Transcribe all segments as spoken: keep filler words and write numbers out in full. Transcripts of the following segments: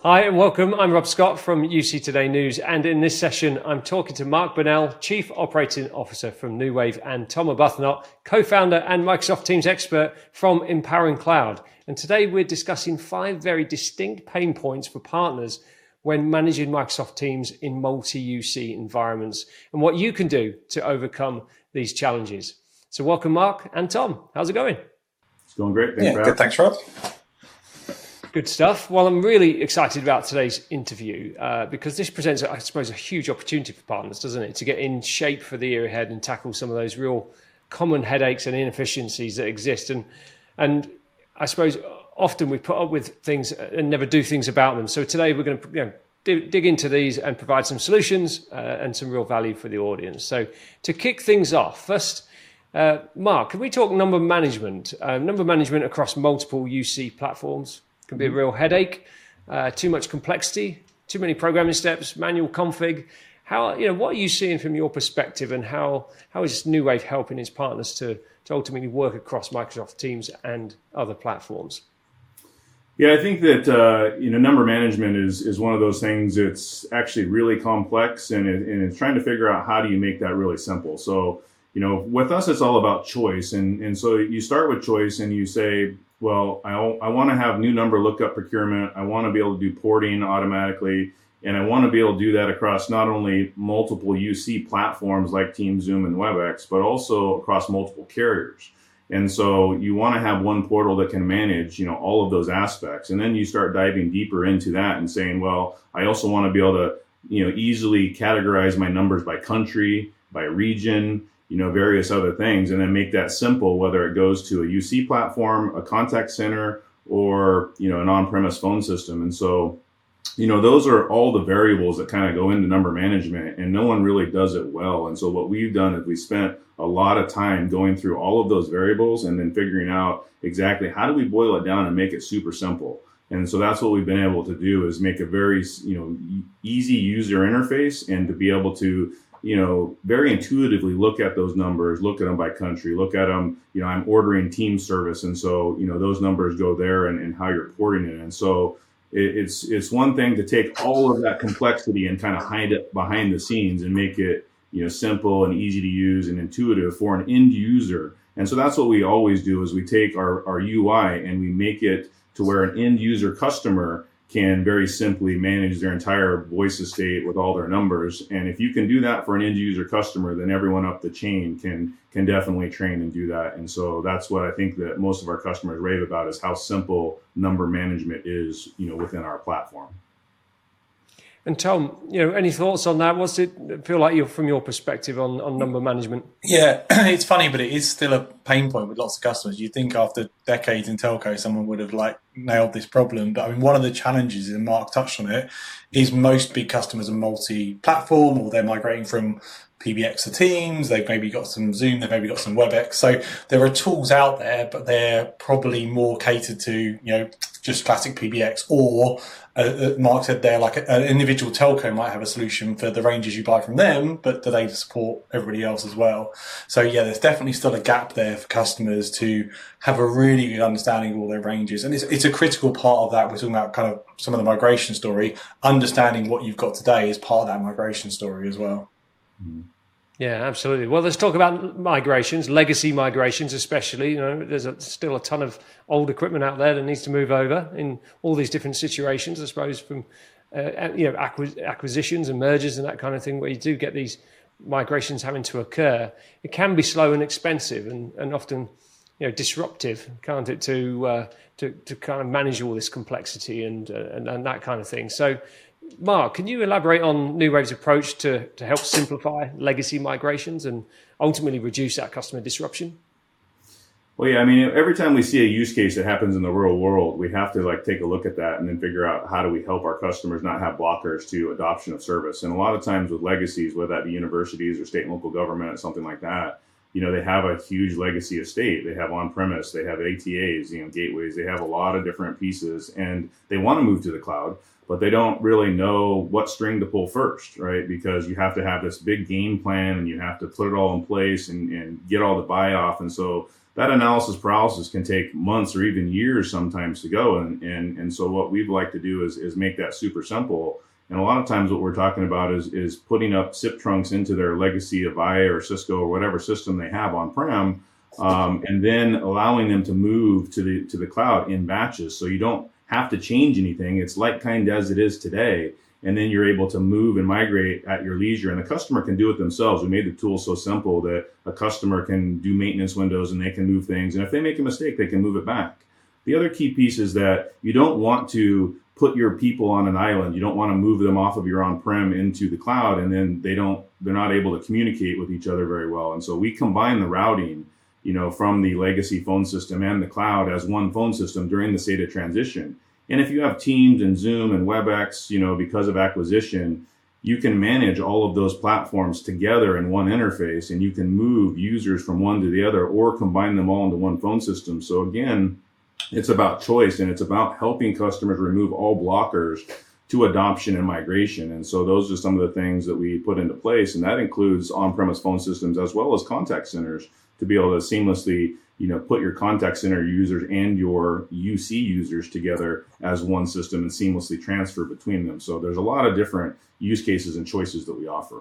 Hi and welcome. I'm Rob Scott from U C Today News, and in this session I'm talking to Mark Burnell, Chief Operating Officer from NewWave, and Tom Arbuthnot, co-founder and Microsoft Teams expert from Empowering Cloud. And today we're discussing five very distinct pain points for partners when managing Microsoft Teams in multi-U C environments and what you can do to overcome these challenges. So welcome, Mark and Tom. How's it going? It's going great. Thanks yeah, for good. Thanks, Rob. Good stuff. Well, I'm really excited about today's interview uh, because this presents, I suppose, a huge opportunity for partners, doesn't it? To get in shape for the year ahead and tackle some of those real common headaches and inefficiencies that exist. And and I suppose often we put up with things and never do things about them. So today we're going to you know, dig, dig into these and provide some solutions uh, and some real value for the audience. So to kick things off, first, uh, Mark, can we talk number management? Uh, number management across multiple U C platforms can be a real headache, uh, too much complexity, too many programming steps, manual config. How, you know, what are you seeing from your perspective, and how, how is NewWave helping its partners to, to ultimately work across Microsoft Teams and other platforms? Yeah, I think that, uh, you know, number management is, is one of those things that's actually really complex, and, it, and it's trying to figure out how do you make that really simple. So, you know, with us, it's all about choice. And, and so you start with choice and you say, well, I, I want to have new number lookup procurement. I want to be able to do porting automatically. And I want to be able to do that across not only multiple U C platforms like Teams, Zoom, and WebEx, but also across multiple carriers. And so you want to have one portal that can manage, you know, all of those aspects. And then you start diving deeper into that and saying, well, I also want to be able to, you know, easily categorize my numbers by country, by region, you know, various other things, and then make that simple, whether it goes to a U C platform, a contact center, or, you know, an on-premise phone system. And so, you know, those are all the variables that kind of go into number management, and no one really does it well. And so what we've done is we spent a lot of time going through all of those variables and then figuring out exactly how do we boil it down and make it super simple. And so that's what we've been able to do, is make a very, you know, easy user interface, and to be able to, you know, very intuitively look at those numbers, look at them by country, look at them, you know, I'm ordering team service. And so, you know, those numbers go there, and, and how you're porting it. And so it, it's, it's one thing to take all of that complexity and kind of hide it behind the scenes and make it, you know, simple and easy to use and intuitive for an end user. And so that's what we always do, is we take our, our U I and we make it to where an end user customer can very simply manage their entire voice estate with all their numbers. And if you can do that for an end user customer, then everyone up the chain can can definitely train and do that. And so that's what I think that most of our customers rave about, is how simple number management is, you know, within our platform. And Tom, you know, any thoughts on that? What's it feel like, you from your perspective on, on number management? Yeah, it's funny, but it is still a pain point with lots of customers. You'd think after decades in telco, someone would have like nailed this problem. But I mean, one of the challenges, and Mark touched on it, is most big customers are multi-platform, or they're migrating from P B X to Teams. They've maybe got some Zoom, they've maybe got some WebEx. So there are tools out there, but they're probably more catered to, you know, just classic P B X, or uh, Mark said there, like an individual telco might have a solution for the ranges you buy from them, but do they support everybody else as well? So yeah, there's definitely still a gap there for customers to have a really good understanding of all their ranges. And it's, it's a critical part of that. We're talking about kind of some of the migration story. Understanding what you've got today is part of that migration story as well. Mm-hmm. Yeah, absolutely. Well, let's talk about migrations, legacy migrations especially. You know, there's a, still a ton of old equipment out there that needs to move over in all these different situations, I suppose, from uh, you know acquis- acquisitions and mergers and that kind of thing, where you do get these migrations having to occur. It can be slow and expensive, and, and often, you know, disruptive, can't it, to uh, to to kind of manage all this complexity and, uh, and and that kind of thing. So, Mark, can you elaborate on NewWave's approach to, to help simplify legacy migrations and ultimately reduce that customer disruption? Well, yeah, I mean, every time we see a use case that happens in the real world, we have to like take a look at that and then figure out how do we help our customers not have blockers to adoption of service. And a lot of times with legacies, whether that be universities or state and local government or something like that, you know, they have a huge legacy estate. They have on-premise, they have A T As, you know, gateways. They have a lot of different pieces, and they want to move to the cloud, but they don't really know what string to pull first, right? Because you have to have this big game plan, and you have to put it all in place and, and get all the buy-off. And so that analysis paralysis can take months or even years sometimes to go. And and and so what we'd like to do is is make that super simple. And a lot of times what we're talking about is is putting up S I P trunks into their legacy Avaya or Cisco or whatever system they have on-prem, um, and then allowing them to move to the to the cloud in batches. So you don't have to change anything. It's like kind as it is today. And then you're able to move and migrate at your leisure, and the customer can do it themselves. We made the tool so simple that a customer can do maintenance windows and they can move things. And if they make a mistake, they can move it back. The other key piece is that you don't want to put your people on an island. You don't want to move them off of your on-prem into the cloud, and then they don't, they're not able to communicate with each other very well. And so we combine the routing, you know, from the legacy phone system and the cloud as one phone system during the SATA transition. And if you have Teams and Zoom and WebEx, you know, because of acquisition, you can manage all of those platforms together in one interface, and you can move users from one to the other or combine them all into one phone system. So again, it's about choice, and it's about helping customers remove all blockers to adoption and migration. And so those are some of the things that we put into place. And that includes on-premise phone systems as well as contact centers to be able to seamlessly, you know, put your contact center users and your U C users together as one system and seamlessly transfer between them. So there's a lot of different use cases and choices that we offer.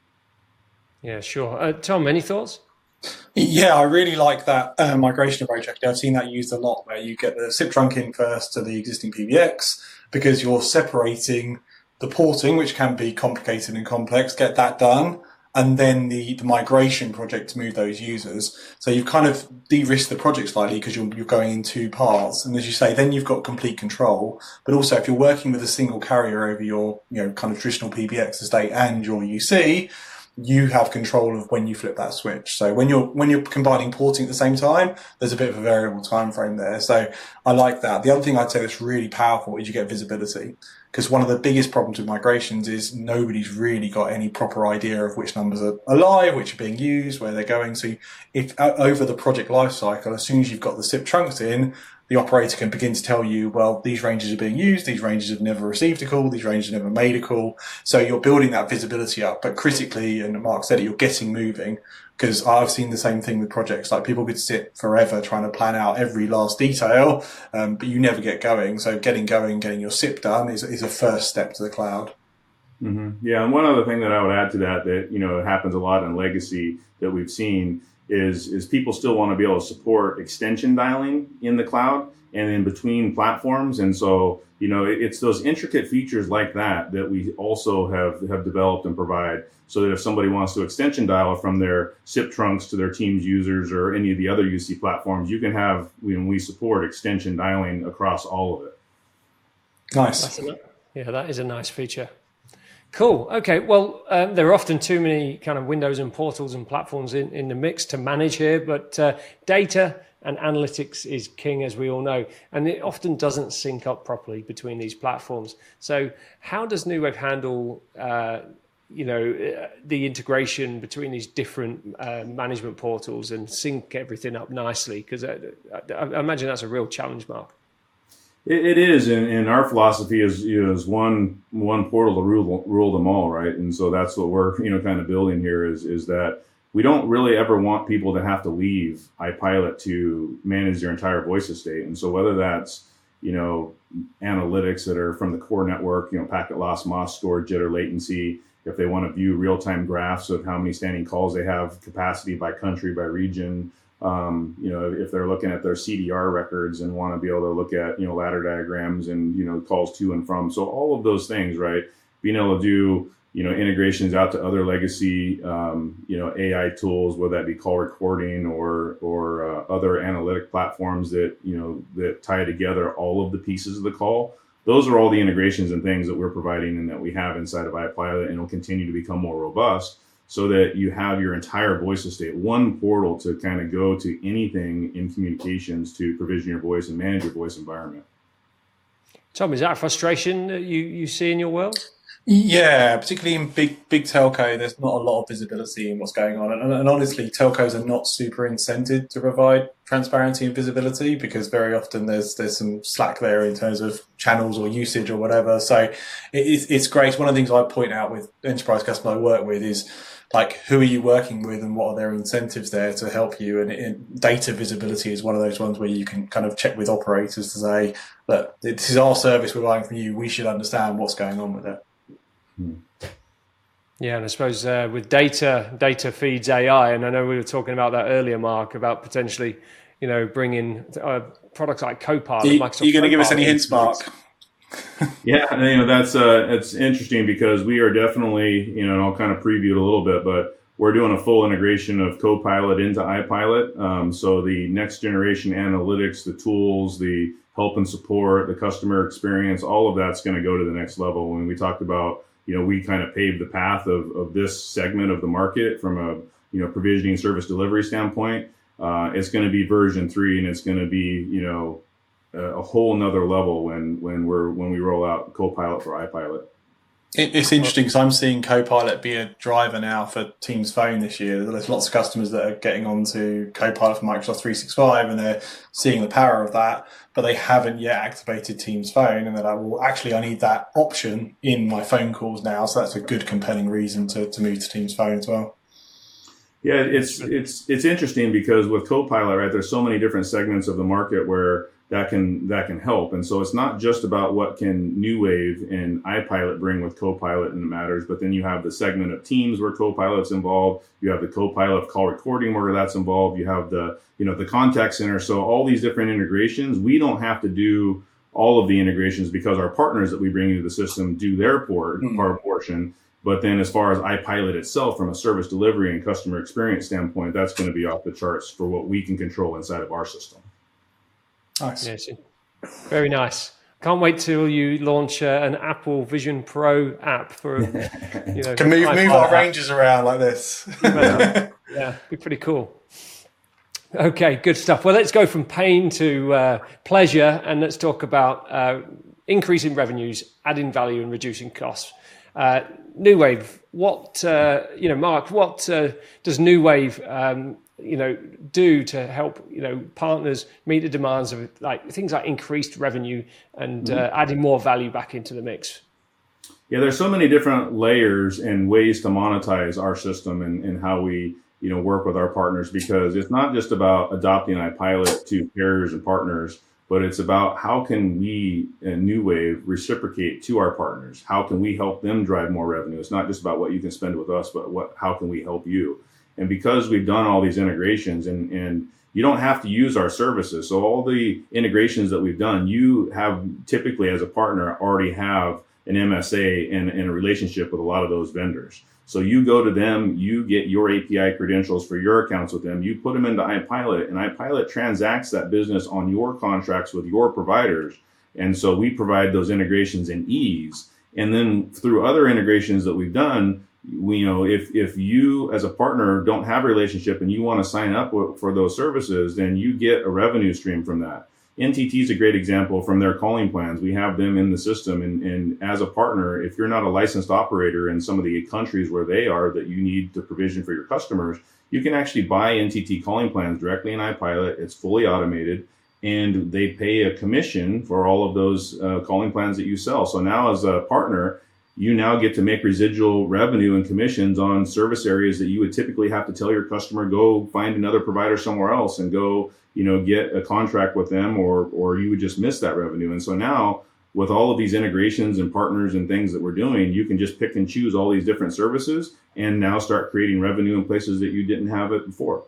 Yeah, sure. Uh, Tom, any thoughts? Yeah, I really like that uh, migration approach. Actually, I've seen that used a lot, where you get the S I P trunk in first to the existing P B X, because you're separating the porting, which can be complicated and complex, get that done, and then the, the migration project to move those users. So you've kind of de-risked the project slightly because you're, you're going in two parts. And as you say, then you've got complete control. But also, if you're working with a single carrier over your, you know, kind of traditional P B X estate and your U C, you have control of when you flip that switch. So when you're when you're combining porting at the same time, there's a bit of a variable time frame there. So I like that. The other thing I'd say that's really powerful is you get visibility, because one of the biggest problems with migrations is nobody's really got any proper idea of which numbers are alive, which are being used, where they're going. So if over the project lifecycle, as soon as you've got the S I P trunks in, the operator can begin to tell you, well, these ranges are being used, these ranges have never received a call, these ranges have never made a call. So you're building that visibility up. But critically, and Mark said it, you're getting moving, because I've seen the same thing with projects. Like, people could sit forever trying to plan out every last detail, um, but you never get going. So getting going, getting your S I P done is, is a first step to the cloud. Mm-hmm. Yeah, and one other thing that I would add to that, that, you know, happens a lot in legacy that we've seen is is people still want to be able to support extension dialing in the cloud and in between platforms. And so, you know, it, it's those intricate features like that that we also have, have developed and provide, so that if somebody wants to extension dial from their S I P trunks to their Teams users or any of the other U C platforms, you can have, when we support extension dialing across all of it. Nice. That's a, yeah, that is a nice feature. Cool. Okay. Well, um, there are often too many kind of windows and portals and platforms in, in the mix to manage here, but uh, data and analytics is king, as we all know, and it often doesn't sync up properly between these platforms. So how does NewWave handle, uh, you know, the integration between these different uh, management portals and sync everything up nicely? Because I, I, I imagine that's a real challenge, Mark. It is, and, and our philosophy is, you know, is one one portal to rule rule them all, right? And so that's what we're, you know, kind of building here is is that we don't really ever want people to have to leave iPilot to manage their entire voice estate. And so whether that's, you know, analytics that are from the core network, you know, packet loss, M O S score, jitter, latency, if they want to view real-time graphs of how many standing calls they have, capacity by country, by region. Um, you know, if they're looking at their C D R records and want to be able to look at, you know, ladder diagrams and, you know, calls to and from. So all of those things, right? Being able to do, you know, integrations out to other legacy, um, you know, A I tools, whether that be call recording or, or uh, other analytic platforms that, you know, that tie together all of the pieces of the call. Those are all the integrations and things that we're providing and that we have inside of iPilot, and will continue to become more robust, so that you have your entire voice estate, one portal to kind of go to anything in communications to provision your voice and manage your voice environment. Tom, is that a frustration that you, you see in your world? Yeah, particularly in big big telco, there's not a lot of visibility in what's going on, and, and honestly, telcos are not super incented to provide transparency and visibility because very often there's there's some slack there in terms of channels or usage or whatever. So it, it's it's great. One of the things I point out with enterprise customers I work with is like who are you working with and what are their incentives there to help you, and, and data visibility is one of those ones where you can kind of check with operators to say, look, this is our service we're buying from you. We should understand what's going on with it. Yeah, and I suppose uh, with data, data feeds A I, and I know we were talking about that earlier, Mark, about potentially, you know, bringing uh, products like Copilot. Are you, you going to give us any hints, Mark? Yeah, you know, that's uh, it's interesting because we are definitely, you know, and I'll kind of preview it a little bit, but we're doing a full integration of Copilot into iPilot. Um, so the next generation analytics, the tools, the help and support, the customer experience, all of that's going to go to the next level. When we talked about, you know, we kind of paved the path of, of this segment of the market from a, you know, provisioning service delivery standpoint. Uh, it's going to be version three, and it's going to be, you know, a, a whole nother level when when we're when we roll out Copilot for iPilot. It, it's interesting because I'm seeing Copilot be a driver now for Teams Phone this year. There's lots of customers that are getting onto Copilot for Microsoft three sixty-five, and they're seeing the power of that, but they haven't yet activated Teams Phone, and they're like, well, actually, I need that option in my phone calls now, so that's a good, compelling reason to, to move to Teams Phone as well. Yeah, it's it's it's interesting because with Copilot, right, there's so many different segments of the market where that can that can help, and so it's not just about what can NewWave and iPilot bring with Copilot and it matters, but then you have the segment of Teams where Copilot's involved. You have the Copilot of call recording where that's involved. You have the you know the contact center. So all these different integrations, we don't have to do all of the integrations because our partners that we bring into the system do their port, mm-hmm. part portion. But then as far as iPilot itself, from a service delivery and customer experience standpoint, that's going to be off the charts for what we can control inside of our system. Nice. Yes, very nice. Can't wait till you launch uh, an Apple Vision Pro app for, you know, can move, move our ranges around like this. Yeah, be pretty cool. Okay, good stuff. Well, let's go from pain to uh, pleasure, and let's talk about uh, increasing revenues, adding value, and reducing costs. Uh, NewWave, what uh, you know, Mark, what uh, does NewWave um, you know do to help you know partners meet the demands of like things like increased revenue and uh, adding more value back into the mix? Yeah, there's so many different layers and ways to monetize our system and, and how we you know work with our partners, because it's not just about adopting iPilot to carriers and partners, but it's about how can we in NewWave reciprocate to our partners? How can we help them drive more revenue? It's not just about what you can spend with us, but what how can we help you? And because we've done all these integrations, and, and you don't have to use our services. So all the integrations that we've done, you have typically as a partner already have an M S A and, and a relationship with a lot of those vendors. So you go to them, you get your A P I credentials for your accounts with them, you put them into iPilot, and iPilot transacts that business on your contracts with your providers. And so we provide those integrations in ease. And then through other integrations that we've done, we, you know, if, if you as a partner don't have a relationship and you want to sign up for those services, then you get a revenue stream from that. N T T is a great example from their calling plans. We have them in the system. And, and as a partner, if you're not a licensed operator in some of the countries where they are that you need to provision for your customers, you can actually buy N T T calling plans directly in iPilot. It's fully automated, and they pay a commission for all of those uh, calling plans that you sell. So now as a partner, you now get to make residual revenue and commissions on service areas that you would typically have to tell your customer, go find another provider somewhere else and go, you know, get a contract with them, or or you would just miss that revenue. And so now with all of these integrations and partners and things that we're doing, you can just pick and choose all these different services and now start creating revenue in places that you didn't have it before.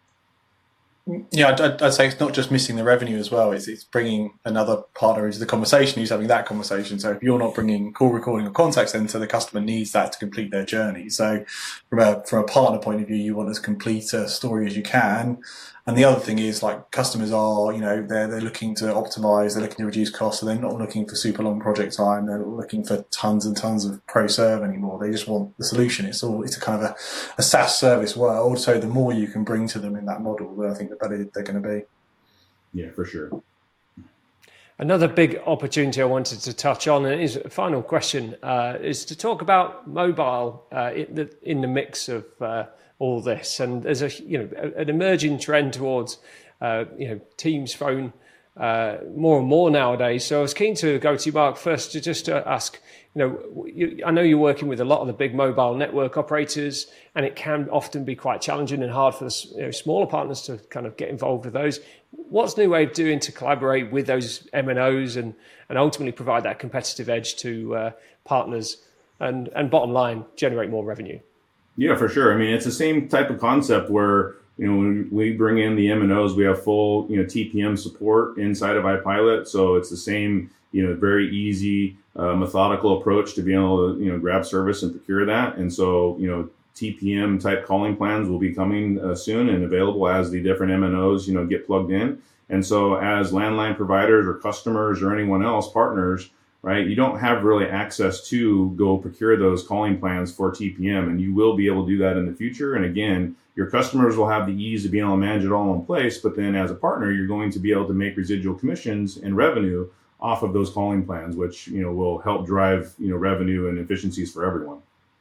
Yeah, I'd, I'd say it's not just missing the revenue as well. It's, it's bringing another partner into the conversation who's having that conversation. So if you're not bringing call recording or contact center, the customer needs that to complete their journey. So from a from a partner point of view, you want as complete a story as you can. And the other thing is, like, customers are, you know, they're they're looking to optimize, they're looking to reduce costs, so they're not looking for super long project time. They're not looking for tons and tons of pro serve anymore. They just want the solution. It's all it's a kind of a, a SaaS service world. So the more you can bring to them in that model, I think the better they're going to be. Yeah, for sure. Another big opportunity I wanted to touch on, and is a final question, uh, is to talk about mobile uh, in, the, in the mix of uh, all this. And there's a you know an emerging trend towards uh, you know Teams phone uh, more and more nowadays. So I was keen to go to you, Mark, first to just uh, ask. You know, you, I know you're working with a lot of the big mobile network operators, and it can often be quite challenging and hard for the you know, smaller partners to kind of get involved with those. What's New Wave doing to collaborate with those M N Os and, and ultimately provide that competitive edge to uh, partners and, and bottom line, generate more revenue? Yeah, for sure. I mean, it's the same type of concept where, you know, when we bring in the M N Os, we have full, you know, T P M support inside of iPilot. So it's the same, you know, very easy, uh, methodical approach to being able to, you know, grab service and procure that. And so, you know, T P M type calling plans will be coming uh, soon and available as the different M N Os, you know, get plugged in. And so as landline providers or customers or anyone else, partners, right, you don't have really access to go procure those calling plans for T P M, and you will be able to do that in the future. And again, your customers will have the ease of being able to manage it all in place, but then as a partner, you're going to be able to make residual commissions and revenue off of those calling plans, which, you know, will help drive, you know, revenue and efficiencies for everyone.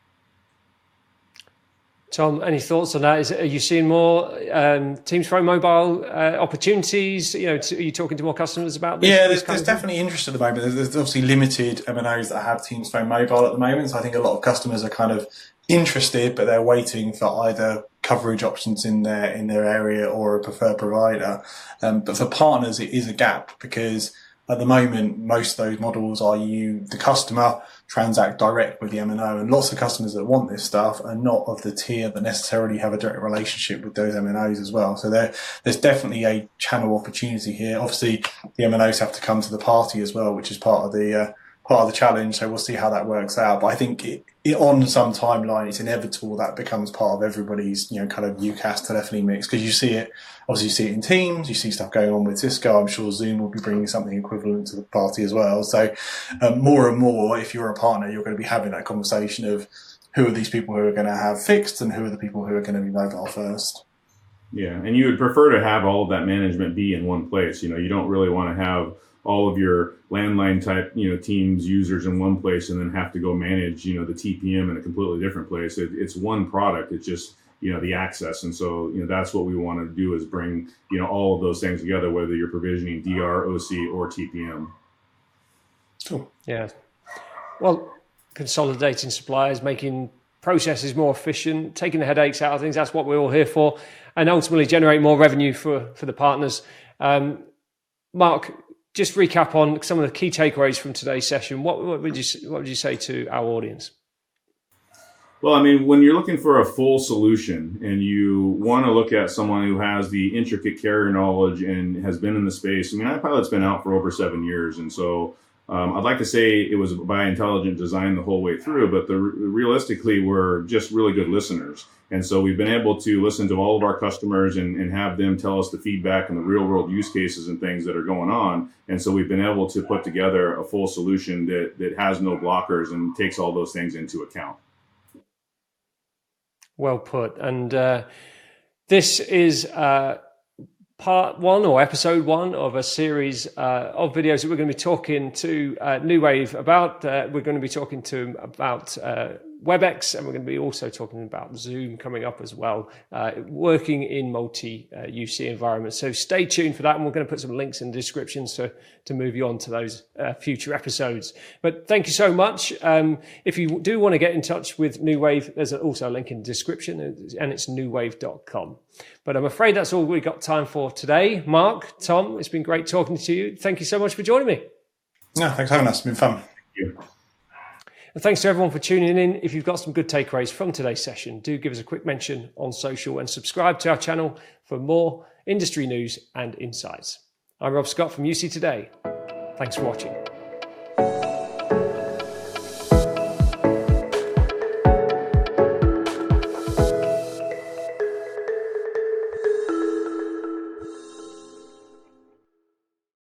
Tom, any thoughts on that? Is, are you seeing more um, Teams Phone Mobile uh, opportunities? You know, to, are you talking to more customers about this? Yeah, this there's, there's definitely interest at the moment. There's, there's obviously limited M N Os that have Teams Phone Mobile at the moment. So I think a lot of customers are kind of interested, but they're waiting for either coverage options in their in their area or a preferred provider. Um, but for partners, it is a gap because at the moment, most of those models are you, the customer, transact direct with the M N O, and lots of customers that want this stuff are not of the tier that necessarily have a direct relationship with those M N Os as well. So there, there's definitely a channel opportunity here. Obviously, the M N Os have to come to the party as well, which is part of the uh, part of the challenge. So we'll see how that works out. But I think it, it, on some timeline, it's inevitable that becomes part of everybody's, you know, kind of UCaaS telephony mix, because you see it. Obviously, you see it in Teams, you see stuff going on with Cisco. I'm sure Zoom will be bringing something equivalent to the party as well. So um, more and more, if you're a partner, you're going to be having that conversation of who are these people who are going to have fixed and who are the people who are going to be mobile first. Yeah, and you would prefer to have all of that management be in one place. You know, you don't really want to have all of your landline type, you know, Teams users in one place and then have to go manage, you know, the T P M in a completely different place. It, it's one product. It's just, you know, the access. And so, you know, that's what we want to do is bring, you know, all of those things together, whether you're provisioning D R, O C, or T P M. Cool. Yeah. Well, consolidating suppliers, making processes more efficient, taking the headaches out of things, that's what we're all here for, and ultimately generate more revenue for, for the partners. Um, Mark, just recap on some of the key takeaways from today's session. What, what would you what would you say to our audience? Well, I mean, when you're looking for a full solution and you want to look at someone who has the intricate carrier knowledge and has been in the space, I mean, iPilot's been out for over seven years. And so um, I'd like to say it was by intelligent design the whole way through, but the, realistically, we're just really good listeners. And so we've been able to listen to all of our customers and, and have them tell us the feedback and the real world use cases and things that are going on. And so we've been able to put together a full solution that, that has no blockers and takes all those things into account. Well put. And uh, this is uh, part one or episode one of a series uh, of videos that we're going to be talking to uh, New Wave about. Uh, we're going to be talking to them about uh, WebEx, and we're going to be also talking about Zoom coming up as well, uh, working in multi-U C uh, environments. So stay tuned for that, and we're going to put some links in the description to, to move you on to those uh, future episodes. But thank you so much. Um, if you do want to get in touch with New Wave, there's also a link in the description, and it's new wave dot com. But I'm afraid that's all we've got time for today. Mark, Tom, it's been great talking to you. Thank you so much for joining me. No, thanks for having us. It's been fun. Thank you. And thanks to everyone for tuning in. If you've got some good takeaways from today's session, do give us a quick mention on social and subscribe to our channel for more industry news and insights. I'm Rob Scott from U C Today. Thanks for watching.